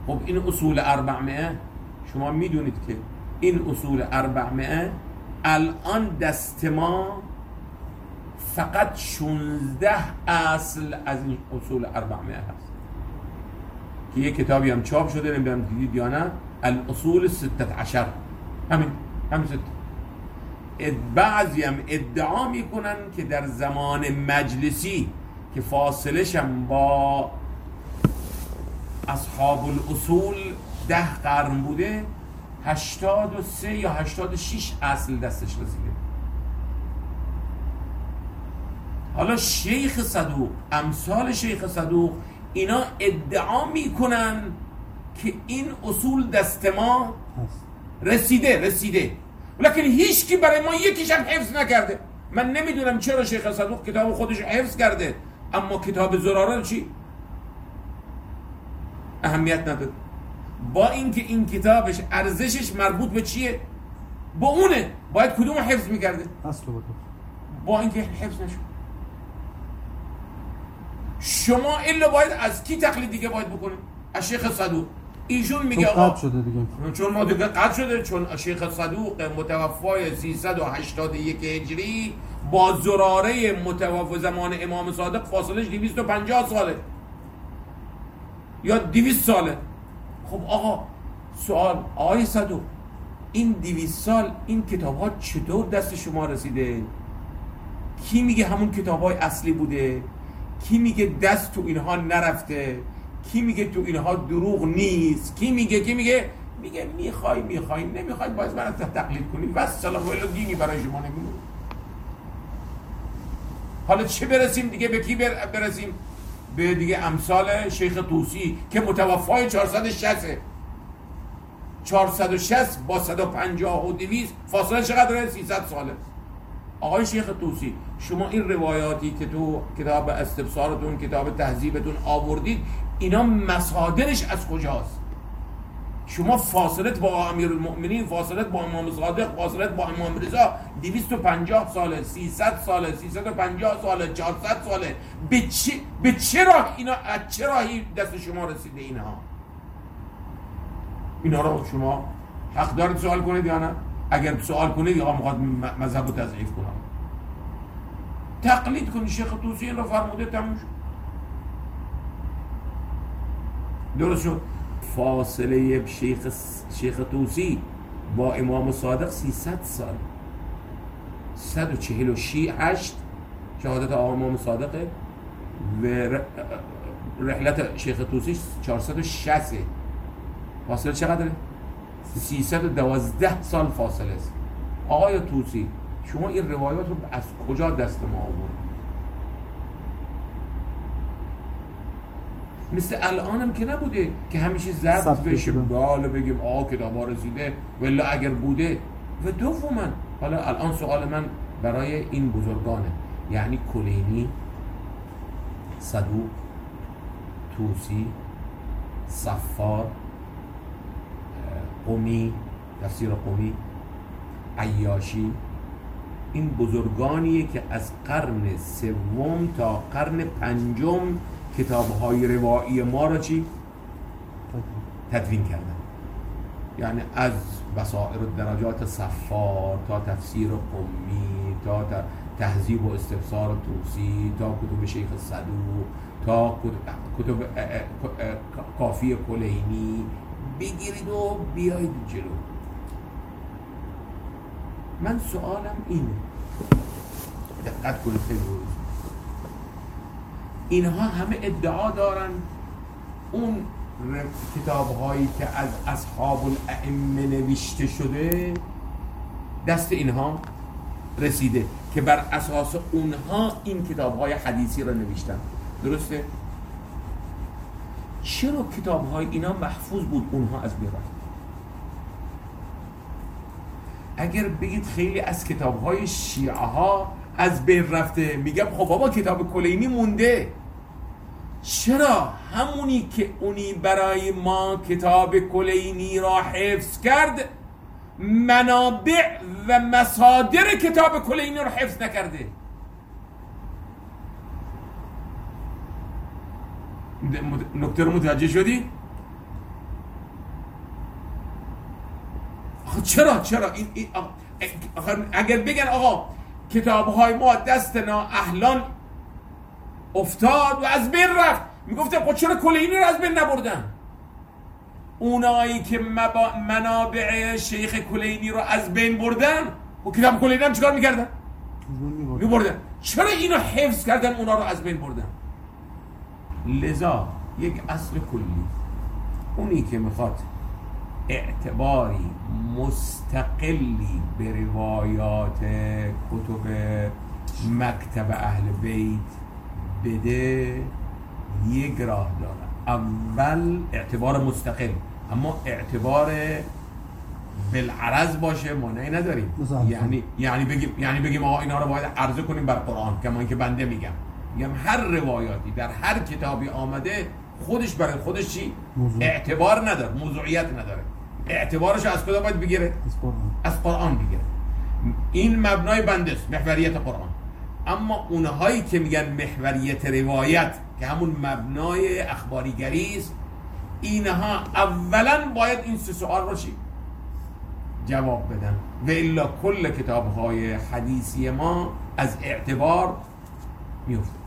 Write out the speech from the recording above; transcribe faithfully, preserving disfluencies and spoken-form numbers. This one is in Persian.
خب این اصول اربعمائه شما میدونید که این اصول اربعمائه الان دست ما فقط شانزده اصل از این اصول اربعمائه هست که یک کتابی هم چاپ شده، نمیدونم دیدید یا نه، الاصول ستة عشر، همین همین ست. بعضی هم ادعا میکنن که در زمان مجلسی که فاصلش هم با اصحاب الاصول ده قرن بوده، هشتاد و سه یا هشتاد و شش اصل دستش رسیده. حالا شیخ صدوق، امثال شیخ صدوق، اینا ادعا میکنن که این اصول دست ما رسیده رسیده لکن هیچ کی برای ما یکیش هم حفظ نکرده. من نمیدونم چرا شیخ صدوق کتاب خودش حفظ کرده اما کتاب زراره چی؟ اهمیت نداره. با اینکه این کتابش ارزشش مربوط به چیه؟ با اونه، باید کدوم حفظ میکرده؟ اصل بود. با اینکه حفظ نشد. شما الا باید از کی تقلید دیگه باید بکنید؟ از شیخ صدوق. ایشون میگه آقا قطع شده دیگه، چون ما دیگه قطع شده، چون شیخ صدوق متوفای سیصد و هشتاد و یک هجری با زراره متوفا زمان امام صادق فاصلش دویست و پنجاه ساله یا دویست ساله. خب آقا سوال، آقای صدوق این دویست سال این کتاب ها چطور دست شما رسیده؟ کی میگه همون کتاب های اصلی بوده؟ کی میگه دست تو اینها نرفته؟ کی میگه تو اینها دروغ نیست؟ کی میگه کی میگه میگه میخوای میخوای نمیخوای باز من تقلید کنی بس سلام ولی دینی برای شما نمیمونه. حالا چه برسیم دیگه؟ به کی برسیم؟ به دیگه امثال شیخ طوسی که متوفای چهارصد و شصت چهارصد و شصت با صد و پنجاه و دویست فاصله چقدره؟ سیصد ساله. آقای شیخ طوسی شما این روایاتی که تو کتاب استبصارتون، کتاب تهذیبتون آوردید، اینا مصادرش از کجاست؟ شما فاصلت با امیرالمؤمنین، فاصلت با امام صادق، فاصلت با امام رضا دویست و پنجاه ساله، سیصد ساله، سیصد و پنجاه ساله، چهارصد ساله. به چه به چه راه اینا، از چه راهی دست شما رسیده اینها؟ اینا رو شما حق دارید سوال کنید یا نه؟ اگر سوال کنید یا میخواد مذهب رو تضعیف کنم، تقلید کنید. شیخ طوسی این رو فرموده، تموم شد. درست شد. فاصله شیخ شیخ طوسی با امام صادق سیصد سال، صد و چهل و هشت شهادت امام صادقه و رحلت شیخ طوسی چهارصد و شصت. فاصله چقدره؟ سیصد و دوازده سال فاصله است. آقای طوسی شما این روایات رو از کجا دست ما آورد؟ مثل الانم که نبوده که همیشه ضبط بشه بالا بگیم آقا کتابا رسیده ولی اگر بوده. و دوما حالا الان سوال من برای این بزرگانه، یعنی کلینی، صدوق، طوسی، صفار، قمی، تفسیر قمی، عیاشی، این بزرگانیه که از قرن سوم تا قرن پنجم کتاب‌های روایی ما را چی؟ تدوین کردن. یعنی از بصائر الدرجات صفار تا تفسیر قمی تا تهذیب و استبصار طوسی تا کتب شیخ صدوق تا کتب کافی کلینی بگیرید و بیایید جلو. من سوالم اینه، دقت کنید خیلی روز اینها همه ادعا دارن اون کتاب هایی که از اصحاب الائمه نوشته شده دست اینها رسیده که بر اساس اونها این کتاب های حدیثی را نوشتن. درسته؟ چرا کتاب های اینا محفوظ بود اونها از بین رفت؟ اگر بگید خیلی از کتاب های شیعه ها از بین رفته، میگم خب بابا کتاب کلینی مونده. چرا همونی که اونی برای ما کتاب کلینی را حفظ کرد منابع و مصادر کتاب کلینی را حفظ نکرده؟ نکته رو متوجه شدی؟ خب چرا چرا این, این اگر بگن آقا کتاب‌های ما دست نااهلان افتاد و از بین رفت، میگفتن خب چرا کلینی رو از بین نبردن؟ اونایی که مبا... منابع شیخ کلینی رو از بین بردن و کتاب کلینی هم چیکار میکردن؟ میبردن. چرا اینو حفظ کردن اونا رو از بین بردن؟ لذا یک اصل کلی، اونی که میخواد اعتباری مستقلی به روایات کتب مکتب اهل بیت بده، یک راه داره. اول اعتبار مستقل، اما اعتبار بالعرض باشه مانعی نداریم. یعنی یعنی بگیم یعنی بگیم آقا اینا رو باید عرضه کنیم بر قرآن، کما اینکه بنده میگم میگم هر روایاتی در هر کتابی آمده خودش برای خودش چی؟ موضوع. اعتبار نداره، موضوعیت نداره. اعتبارش از کجا باید بگیره؟ از قرآن. از قرآن بگیره. این مبنای بنده است، محوریت قرآن. اما اونهایی که میگن محوریت روایت که همون مبنای اخباریگری است، اینها اولا باید این سه سوال رو چی؟ جواب بدن. و الا کل کتاب‌های حدیثی ما از اعتبار میفته.